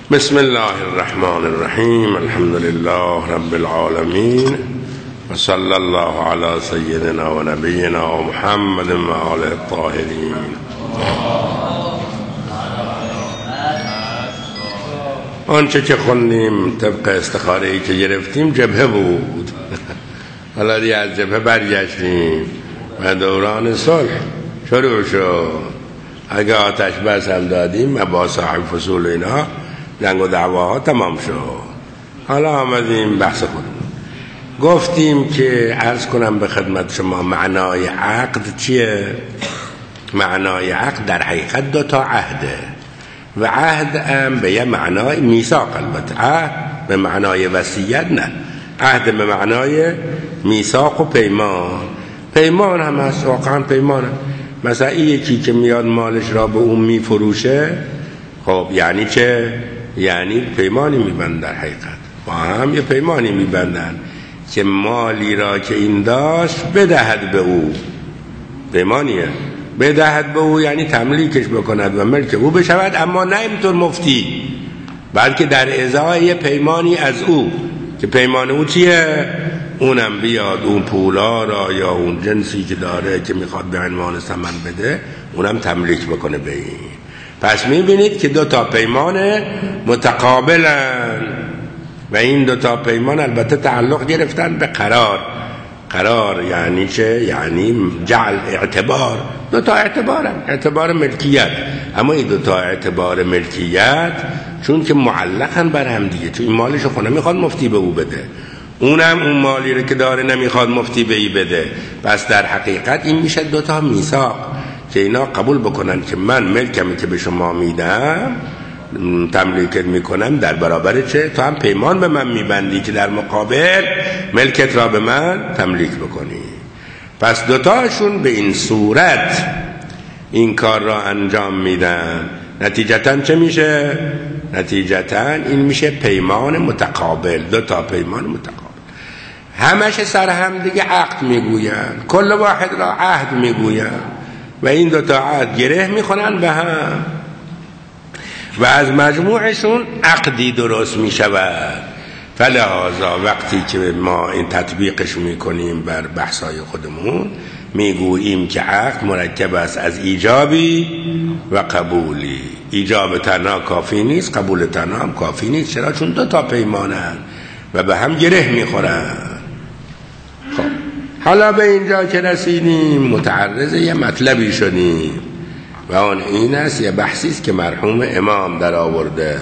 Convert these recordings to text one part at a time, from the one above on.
بسم الله الرحمن الرحیم. الحمد لله رب العالمین و صلی الله علی سیدنا و نبینا محمد و آله الطاهرین. آنچه که خوندیم طبق استخاره‌ای که گرفتیم جبهه بود. حالا دیگه از جبهه برگشتیم و دوران صلح شروع شد. اگه آتش بس هم دادیم و با صاحب فصول اینا جنگ و دعواها تمام شد. حالا آمدیم بحث خودمون. گفتیم که عرض کنم به خدمت شما معنای عقد چیه؟ معنای عقد در حقیقت 2 تا عهده و عهد هم به یه معنای میثاق. البته عهد به معنای وصیت نه، عهد به معنای میثاق و پیمان. پیمان هم هست، واقعا پیمانه. مثلا یکی که میاد مالش را به اون میفروشه، خب یعنی چه؟ یعنی پیمانی میبندن. در حقیقت با هم یه پیمانی میبندن که مالی را که این داشت بدهد به او. پیمانیه، بدهد به او یعنی تملیکش بکند و ملک او بشود، اما نه اینطور مفتی، بلکه در ازای پیمانی از او که پیمان او چیه؟ اونم بیاد اون پولا را یا اون جنسی که داره که میخواد به عنوان ثمن بده اونم تملیک بکنه به این. پس میبینید که 2 تا پیمان متقابلن و این 2 تا پیمان البته تعلق گرفتن به قرار. قرار یعنی چه؟ یعنی جعل اعتبار. 2 تا اعتبارن، اعتبار ملکیت. اما این 2 تا اعتبار ملکیت چون که معلقن بر هم دیگه، چون این مالشو خونه میخواد مفتی به او بده، اونم اون مالی رو که داره نمیخواد مفتی به ای بده. پس در حقیقت این میشه 2 تا میثاق که اینا قبول بکنن که من ملکمی که به شما میدم تملیکت میکنم در برابر چه؟ تو هم پیمان به من میبندی که در مقابل ملکت را به من تملیک بکنی. پس 2 تاشون به این صورت این کار را انجام میدن. نتیجتاً چه میشه؟ نتیجتاً این میشه پیمان متقابل. 2 تا پیمان متقابل همش سر هم دیگه عقد میگوین، کل واحد را عهد میگوین و این 2 تا عهد گره میخونن به هم و از مجموعشون عقدی درست میشود. فلهذا وقتی که ما این تطبیقش میکنیم بر بحثای خودمون میگوییم که عقد مرکب است از ایجابی و قبولی. ایجاب تنها کافی نیست، قبول تنها هم کافی نیست. چرا؟ چون 2 تا پیمانن و به هم گره میخورن. خب حالا به اینجا که رسیدیم متعرض یه مطلبی شدیم و اون این است، یه بحثی است که مرحوم امام در آورده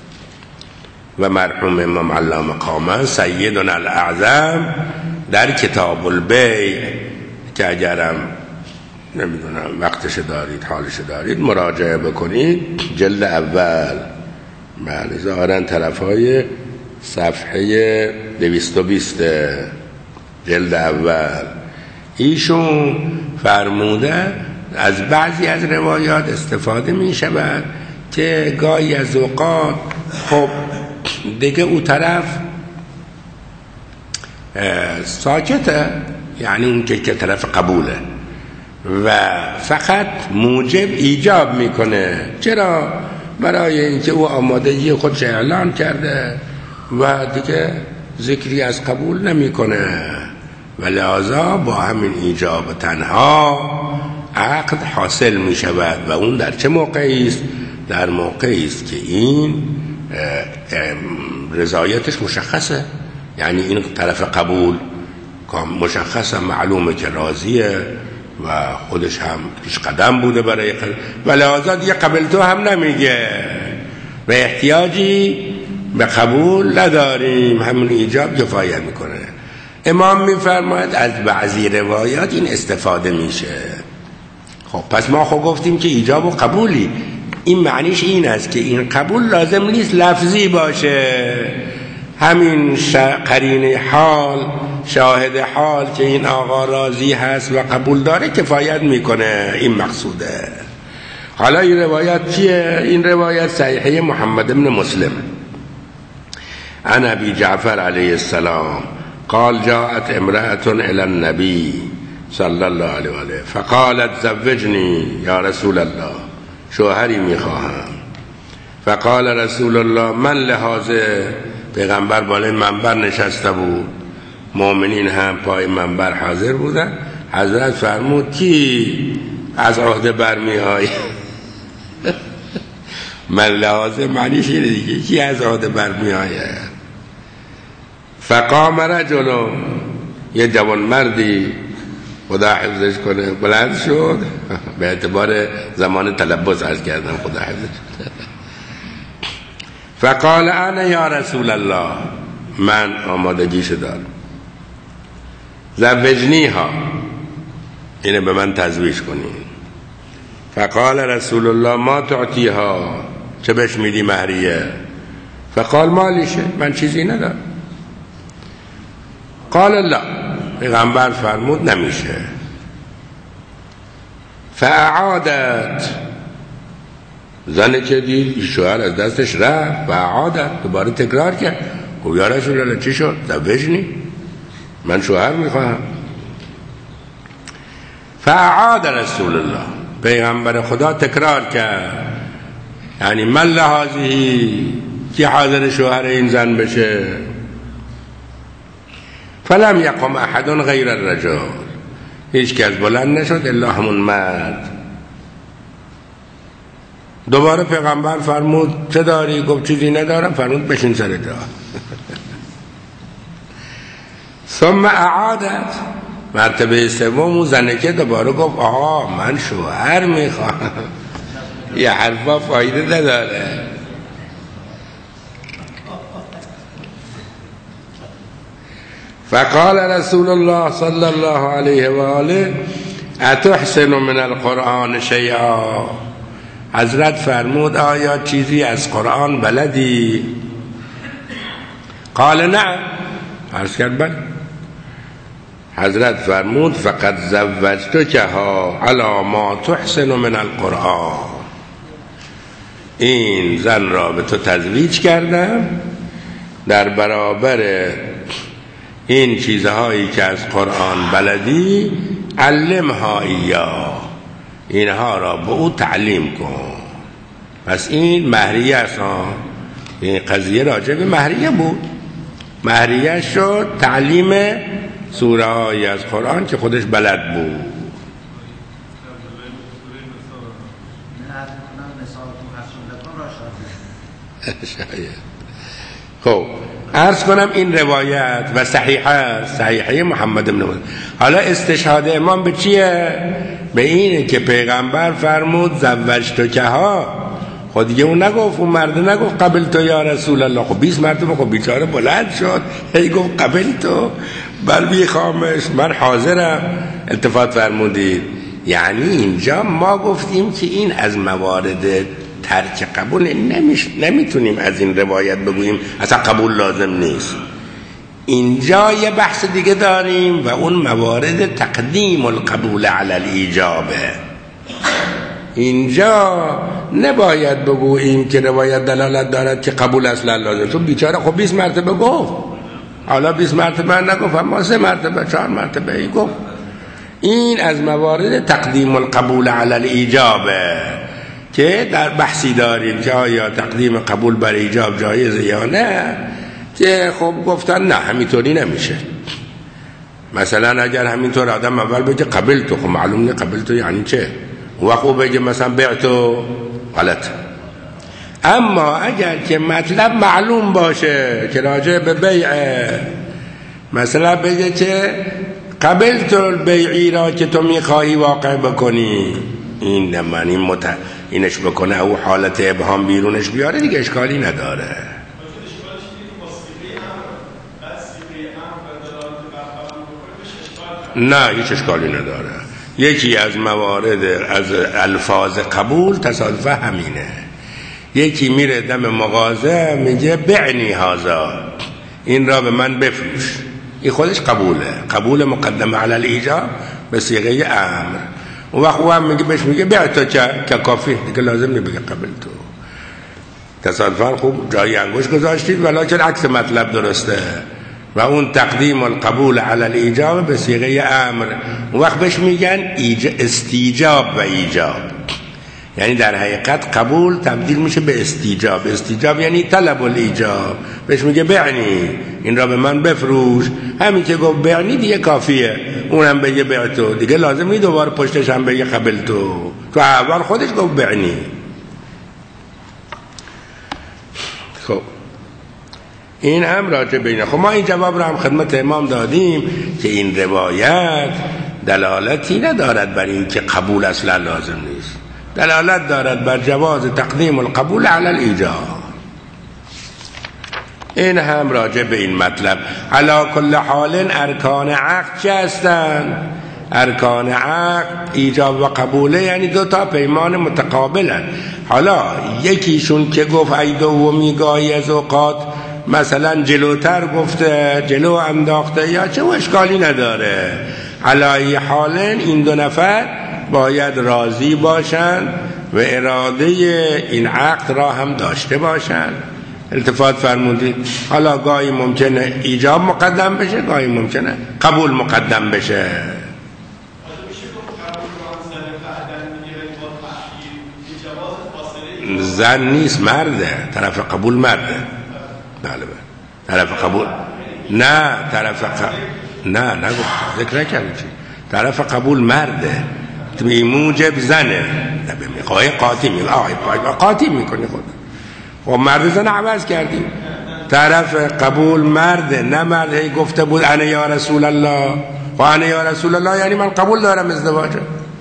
و مرحوم امام علامه قامه سیدنا الاعظم در کتاب البیع که اگرم نمیدونم وقتش دارید حالش دارید مراجعه بکنید، جلد اول بله ظاهرا طرفای صفحه 220 جلد اول ایشون فرموده از بعضی از روایات استفاده می شود که گاهی از اوقات خب دیگه او طرف ساکته، یعنی اون که طرف قبوله و فقط موجب ایجاب میکنه. چرا؟ برای اینکه او آمادگی خودش اعلان کرده و دیگه ذکری از قبول نمیکنه و لذا با همین ایجاب تنها عقد حاصل می شود. و اون در چه موقعی است؟ در موقعی است که این رضایتش مشخصه، یعنی این طرف قبول مشخصه، معلومه که راضیه و خودش هم پیش قدم بوده برای و لذا دیگه قبل تو هم نمیگه و احتیاجی به قبول نداریم، همون ایجاب کفایت میکنه. امام میفرماید از بعضی روایات این استفاده میشه. خب پس ما خب گفتیم که ایجاب و قبولی، این معنیش این است که این قبول لازم نیست لفظی باشه، همین قرینه حال، شاهد حال که این آقا راضی هست و قبول داره کفایت میکنه. این مقصوده. حالا این روایت چیه؟ این روایت صحیحه محمد بن مسلم عن ابی جعفر علیه السلام قال جاءت امرأة الى النبی صلی الله علیه و آله فقالت زوجنی یا رسول الله، شوهری میخواهم فقال رسول الله من لحاظه، پیغمبر بالای منبر نشسته بود، مؤمنین هم پای منبر حاضر بودن. حضرت فرمود کی از عهده برمی های؟ من لحاظه معنیش اینه دیگه، کی از عهده برمی های؟ فقام رجل، یه جوان مردی خدا حفظش کنه بلند شد، به اعتبار زمان تلبس عرض کردم خدا حفظش. فقال انا یا رسول الله، من آمادگیشو دارم، زوجنیها، اینه به من تزویج کنین. فقال رسول الله ما تعطیها، چه بهش میدی مهریه؟ فقال مالیشه، من چیزی ندارم. قال لا، پیغمبر فرمود نمیشه. فاعادت، زنه که دید شوهر از دستش رفت، فاعادت، دوباره تکرار کرد. گفت یا رسول الله چی شد؟ زوجنی، من شوهر میخواهم. فاعاد رسول الله، پیغمبر خدا تکرار کرد، یعنی من لحاظی کی حاضر شوهر این زن بشه؟ فلم یقم احد غیر الرجل، هیچ کس بلند نشد الا همون مرد. دوباره پیغمبر فرمود چه داری؟ گفت چیزی ندارم. فرمود بشین سر جا. ثم اعادت، مرتبه سوم زنه که دوباره گفت آها من شوهر میخوام. یه حرفا فایده نداره. فقال رسول الله صلی الله علیه و آله اتحسن من القرآن شیئا، حضرت فرمود آیا چیزی از قرآن بلدی؟ قال نعم، عرض کرد بله. حضرت فرمود فقد زوجتکها علی ما تحسن من القرآن، این زن را به تو تزویج کردم در برابر این چیزهایی که از قرآن بلدی، علمها ایا، اینها را به او تعلیم کن. پس این مهریه است. این قضیه راجع به مهریه بود. مهریه شد تعلیم سوره های از قرآن که خودش بلد بود. خب عرض کنم این روایت و صحیحه محمد بن مسلم. حالا استشهاد امام به چیه؟ به اینه که پیغمبر فرمود زوجتکها. خود دیگه اون نگفت، اون مرد نگفت قبل تو یا رسول الله. خب 20 مرتبه خب بیچاره بلند شد هی گفت قبل تو، بل بی خامش من حاضرم. التفات فرمودید. یعنی اینجا ما گفتیم که این از موارد ترک قبول نمیتونیم از این روایت بگوییم اصلا قبول لازم نیست. اینجا یه بحث دیگه داریم و اون موارد تقدیم القبول علی الایجابه. اینجا نباید بگوییم که روایت دلالت دارد که قبول اصلا لازم. تو بیچاره خب 20 مرتبه گفت، حالا 20 مرتبه نگفت اما 3 مرتبه 4 مرتبه ای گفت. این از موارد تقدیم القبول علی الایجابه که در بحثی داریم که آیا تقدیم قبول بر ایجاب جایزه یا نه، که خب گفتن نه همینطوری نمیشه. مثلا اگر همینطور آدم اول بگه قبل تو، خب معلوم نه قبل تو یعنی چه، و خوب بگه مثلا بعتو، غلط. اما اگر که مطلب معلوم باشه که راجع به بیعه، مثلا بگه که قبل تو بیعی را که تو میخواهی واقع بکنی، این نمانی اینش بکنه او حالت ابهام بیرونش بیاره دیگه اشکالی نداره. نه هیچ اشکالی نداره. یکی از موارد از الفاظ قبول تصادفه همینه. یکی میره دم مغازه میگه بعنی هذا، این را به من بفروش، این خودش قبوله، قبول مقدم علی الایجاب به صیغه امر. اون وقت او هم میگه بهش میگه بعت که کافی دیگه، لازم نمیگه قبل تو. تصادفاً خوب جای انگوش گذاشتید ولکن عکس مطلب درسته و اون تقدیم القبول علی الایجاب به صیغه امر. اون وقت بهش میگن استیجاب و ایجاب. یعنی در حقیقت قبول تبدیل میشه به استیجاب. استیجاب یعنی طلب الایجاب. بهش میگه بعنی، این را به من بفروش. همین که گفت بعنی دیگه کافیه، اونم بگه بعتو، دیگه لازم نیست دوباره پشتش هم بگه قبلتو. تو اول خودش گفت بعنی. خب این هم راجع بینه. خب ما این جواب رو هم خدمت امام دادیم که این روایت دلالتی ندارد بر این که قبول اصلا لازم نیست، دلالت دارد بر جواز تقدیم القبول علی الایجاب. این هم راجع به این مطلب. علی کل حال ارکان عقد چه هستند؟ ارکان عقد ایجاب و قبوله، یعنی دو تا پیمان متقابلن. حالا یکیشون که گفت ای دومی گاهی از اوقات مثلا جلوتر گفته، جلو انداخته یا چه، اشکالی نداره. علی حال این دو نفر باید راضی باشند و اراده این عقد را هم داشته باشند. التفات فرمودید. حالا گاهی ممکنه ایجاب مقدم بشه، گاهی ممکنه قبول مقدم بشه. زن نیست، مرده. طرف قبول مرده. بله طرف قبول نه، نه نگفت، ذکر نکردم چی. طرف قبول مرده به موجب زنه. میخواه قاطی میکنه خود. خب مرد زن عوض کردیم. طرف قبول مرده، نه مرد هی گفته بود انا یا رسول الله. و انا یا رسول الله یعنی من قبول دارم ازدواجه.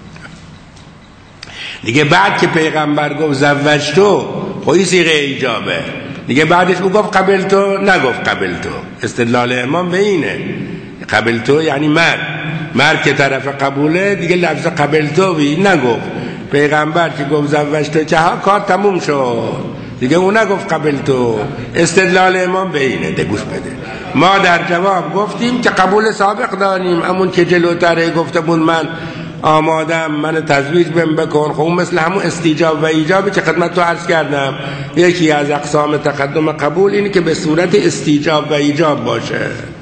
دیگه بعد که پیغمبر گفت زوجتو، خب این صیغه ایجابه. دیگه بعدش او گفت قبلتو، نگفت قبلتو. استدلال امام به اینه. قبلتو یعنی مرد که طرف قبوله، دیگه لفظ قبلتو بی نگفت. پیغمبر که گفت زوجتو که ها کار تموم شد، دیگه او نگفت قبلتو. استدلال امام به اینه. دگوش بده. ما در جواب گفتیم که قبول سابق داریم، همون که جلوتره گفته بود من آمادم، من تزویج بهم بکن. خب مثل همون استیجاب و ایجابی که خدمت تو عرض کردم، یکی از اقسام تقدم قبول اینه که به صورت استیجاب و ایجاب باشه.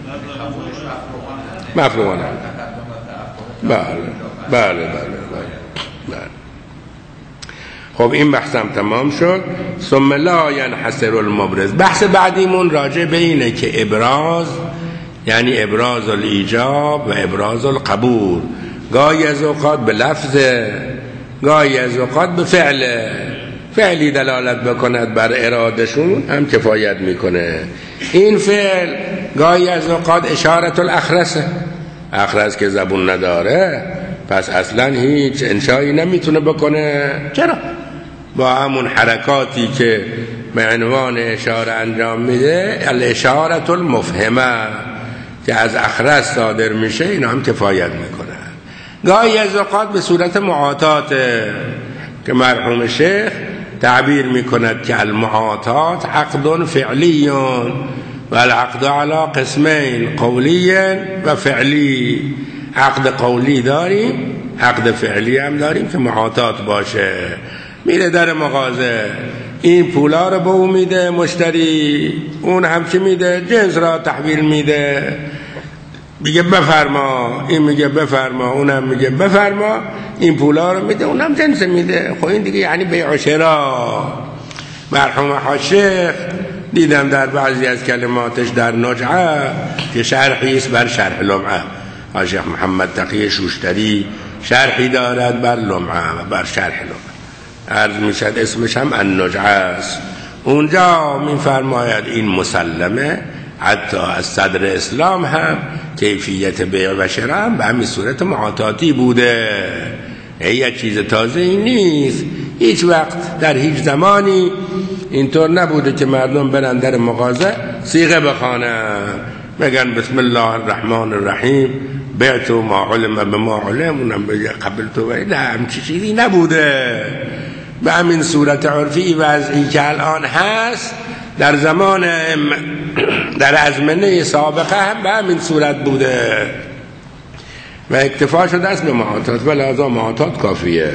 مفهومه؟ بله. خب این بحثم تمام شد. ثم لا ينحصر المبرز. بحث بعدیمون راجع به اینه که ابراز یعنی ابراز الایجاب و ابراز القبول گاهی از اوقات به لفظه، گاهی از اوقات به فعلی دلالت بکند بر ارادشون هم کفایت میکنه. این فعل گاهی از اوقات اشارت الاخرسه. اخرس که زبون نداره پس اصلا هیچ انشایی نمیتونه بکنه. چرا؟ با همون حرکاتی که به عنوان اشاره انجام میده، الاشارت المفهمه که از اخرس صادر میشه، اینا هم کفایت میکنه. گاهی از اوقات به صورت معاطات که مرحوم شیخ تعبیر میکند که المعاطات عقد فعلی و العقد علی قسمین، قولی و فعلی. عقد قولی داریم، عقد فعلی هم داریم که معاطات باشه. میره در مغازه، این پولا رو به اون میده مشتری، اون هم که میده جنس را تحویل میده، میگه بفرما، این میگه بفرما، اونم میگه بفرما، این پولا رو میده اونم جنس میده. خب این دیگه یعنی بیع و شرا. مرحوم حاشیخ دیدم در بعضی از کلماتش در نجعه که شرحی است بر شرح لمعه، حاشیخ محمد تقی شوشتری شرحی دارد بر لمعه و بر شرح لمعه، عرض میشد اسمش هم النجعه است. اونجا میفرماید این مسلمه، حتی از صدر اسلام هم کیفیت بیع و شرا هم به همین صورت معاطاتی بوده. یه چیز تازه ای نیست. هیچ وقت در هیچ زمانی اینطور نبوده که مردم برن در مغازه صیغه بخوانن، بگن بسم الله الرحمن الرحیم بعت ما علم به ما علم، اونم بگه قبلتو. نه، همچی چیزی نبوده. به همین صورت عرفی وضعی که الان هست در زمان در ازمنه سابقه هم به همین صورت بوده و اکتفا شده است به معاطات و لازم معاطات کافیه.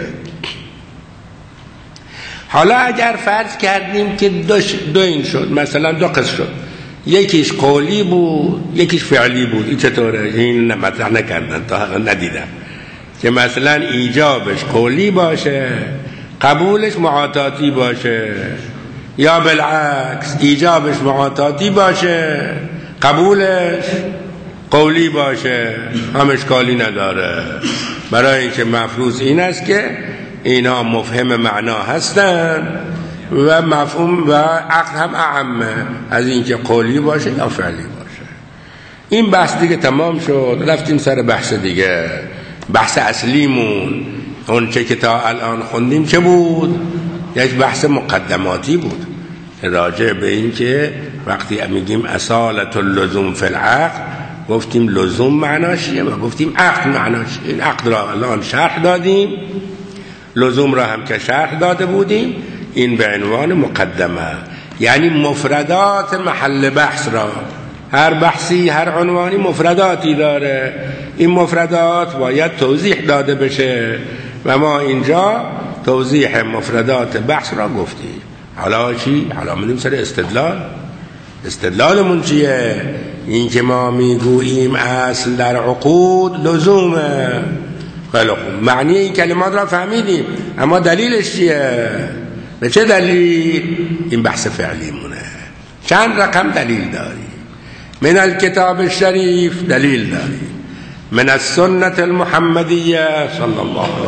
حالا اگر فرض کردیم که دو این شد، مثلا دو قسم شد، یکیش قولی بود یکیش فعلی بود، این چطوره؟ این مطرح نکردن تا ندیدم که مثلا ایجابش قولی باشه قبولش معاطاتی باشه، یا بالعکس ایجابش معاطاتی باشه قبولش قولی باشه، هم اشکالی نداره. برای اینکه مفروض این است که اینا مفهم معنا هستن و مفهوم و عقد هم اعمه از اینکه قولی باشه یا فعلی باشه. این بحث دیگه تمام شد، رفتیم سر بحث دیگه. بحث اصلیمون اون چه که تا الان خوندیم چه بود؟ یک بحث مقدماتی بود راجع به این که وقتی میگیم اصالت اللزوم فی العقد، گفتیم لزوم معناشیه و گفتیم عقد معناشیه. این عقد را الان شرح دادیم، لزوم را هم که شرح داده بودیم. این به عنوان مقدمه، یعنی مفردات محل بحث را. هر بحثی هر عنوانی مفرداتی داره، این مفردات باید توضیح داده بشه و ما اینجا توضیح مفردات بحث را گفتیم. حالا چی؟ حالا میریم سر استدلال. استدلالمون چیه؟ این که ما میگوییم اصل در عقود لزومه. خیلی خوب، معنی این کلمات را فهمیدیم، اما دلیلش چیه؟ به چه دلیل؟ این بحث فعلی مونه. چند رقم دلیل داری؟ من الكتاب الشریف دلیل داری، من السنة المحمدیه صلی الله علیه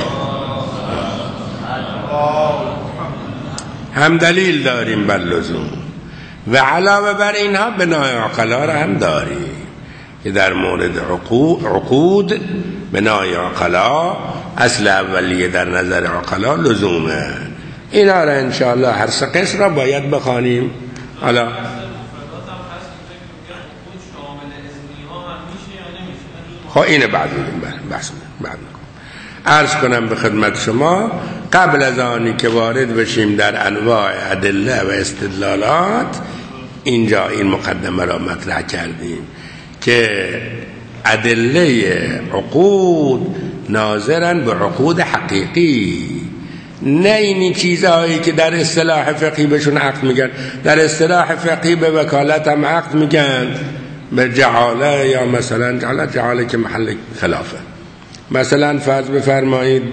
هم دلیل داریم بر لزوم، و علاوه بر اینها بنای عقلا را هم داریم که در مورد عقود بنای عقلا اصل اولیه در نظر عقلا لزومه. اینا را انشاءالله هر سه قسم را باید بخوانیم. حالا خب اینه بعد بحث بعد عرض کنم به خدمت شما. قبل از آنی که وارد بشیم در انواع ادله و استدلالات، اینجا این مقدمه را مطرح کردیم که ادله عقود ناظرن به عقود حقیقی، نه اینی چیزهایی که در اصطلاح فقهی بهشون عقد میگن. در اصطلاح فقهی به وکالت هم عقد میگن، به جعاله یا مثلا جعاله که محل خلافه. مثلا فرض بفرمایید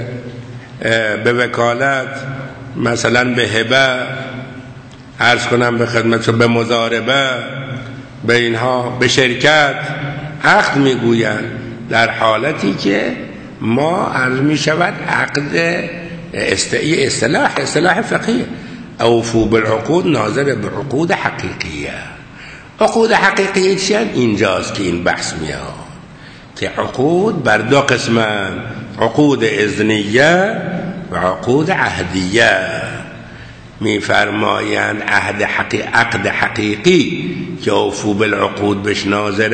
به وکالت، مثلا به هبه، عرض کنم به خدمت، به مضاربه، به اینها، به شرکت عقد میگوین، در حالتی که ما عرض میشود عقد اصطلاح فقهی. اوفو بالعقود ناظر به عقود حقیقیه. عقود حقیقیه چیه؟ اینجاست که این بحث میاد که عقود بر دو قسمن، عقود اذنیه و عقود عهدیه. میفرمایند عقد حقیقی که اوفو بالعقود بش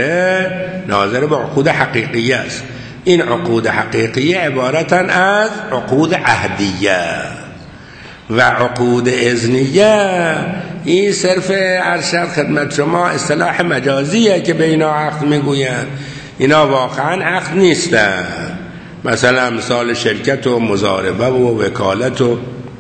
ناظر به عقود حقیقیه است. این عقود حقیقیه عبارتن از عقود عهدیه و عقود اذنیه. این صرف ارشد خدمت شما اصطلاح مجازیه که به اینا عقد میگوین، اینا واقعا عقد نیستن. مثلا مثال شرکت و مضاربه و وکالت و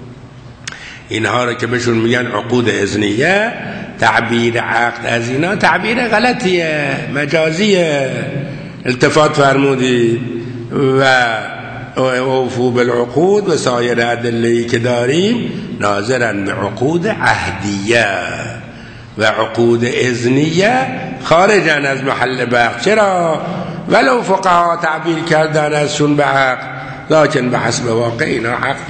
اینها رو که بهشون میگن عقود اذنیه، تعبیر عقد از اینا تعبیر غلطیه، مجازیه. التفات فرمودید. و اوفو بالعقود و سایر ادله‌ای که داریم ناظرن به عقود عهدیه و عقود اذنیه خارجن از محل بحث. چرا؟ ولو فقها تعبیر کردن ازشون به عقد، لکن به حسب واقع اینا عقد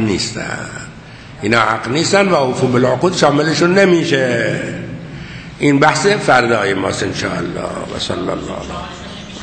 نیستن و اوفو بالعقود شاملشون نمیشه. این بحث فردای ماست انشاءالله. و صلی الله علیه